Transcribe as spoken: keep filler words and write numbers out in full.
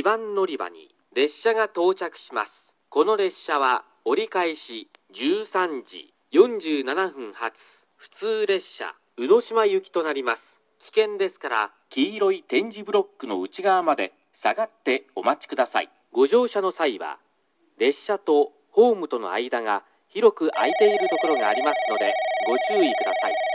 にばん乗り場に列車が到着します。この列車は折り返しじゅうさんじよんじゅうななふん発普通列車宇野島行きとなります。危険ですから黄色い点字ブロックの内側まで下がってお待ちください。ご乗車の際は列車とホームとの間が広く空いているところがありますのでご注意ください。